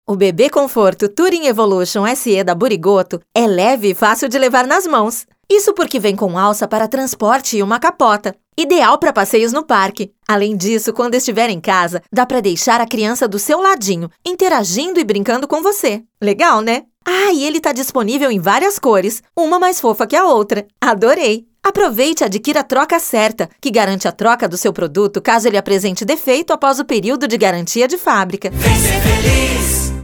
O bebê conforto Touring Evolution SE da Burigoto é leve e fácil de levar nas mãos. Isso porque vem com alça para transporte e uma capota. Ideal para passeios no parque. Além disso, quando estiver em casa, dá para deixar a criança do seu ladinho, interagindo e brincando com você. Legal, né? Ah, e ele está disponível em várias cores, uma mais fofa que a outra. Adorei! Aproveite e adquira a troca certa, que garante a troca do seu produto caso ele apresente defeito após o período de garantia de fábrica. Vem ser feliz!